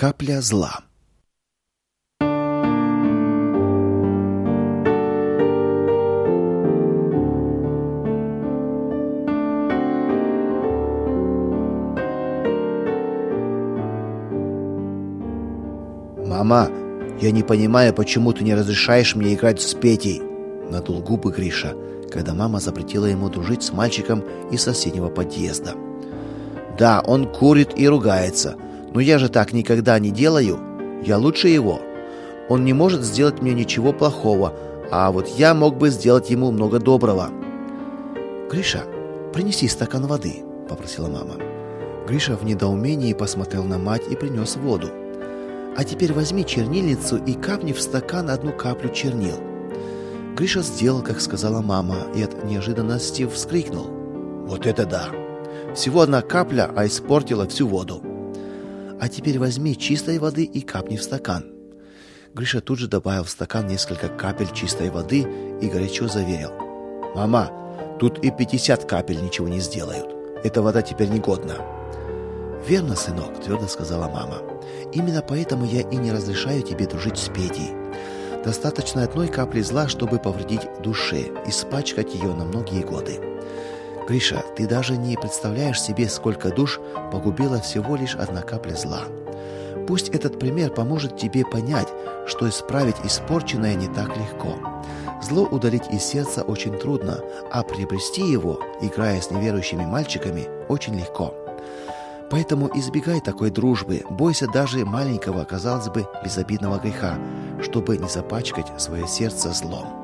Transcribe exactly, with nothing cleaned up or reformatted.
Капля зла. «Мама, я не понимаю, почему ты не разрешаешь мне играть с Петей», — надул губы Гриша, когда мама запретила ему дружить с мальчиком из соседнего подъезда. «Да, он курит и ругается, но я же так никогда не делаю. Я лучше его. Он не может сделать мне ничего плохого, а вот я мог бы сделать ему много доброго». «Гриша, принеси стакан воды», — попросила мама. Гриша в недоумении посмотрел на мать и принес воду. «А теперь возьми чернильницу и капни в стакан одну каплю чернил». Гриша сделал, как сказала мама, и от неожиданности вскрикнул. «Вот это да! Всего одна капля, а испортила всю воду. А теперь возьми чистой воды и капни в стакан». Гриша тут же добавил в стакан несколько капель чистой воды и горячо заверил. «Мама, тут и пятьдесят капель ничего не сделают. Эта вода теперь негодна». «Верно, сынок», — твердо сказала мама. «Именно поэтому я и не разрешаю тебе дружить с Петей. Достаточно одной капли зла, чтобы повредить душе, испачкать ее на многие годы. Гриша, ты даже не представляешь себе, сколько душ погубила всего лишь одна капля зла. Пусть этот пример поможет тебе понять, что исправить испорченное не так легко. Зло удалить из сердца очень трудно, а приобрести его, играя с неверующими мальчиками, очень легко. Поэтому избегай такой дружбы, бойся даже маленького, казалось бы, безобидного греха, чтобы не запачкать свое сердце злом».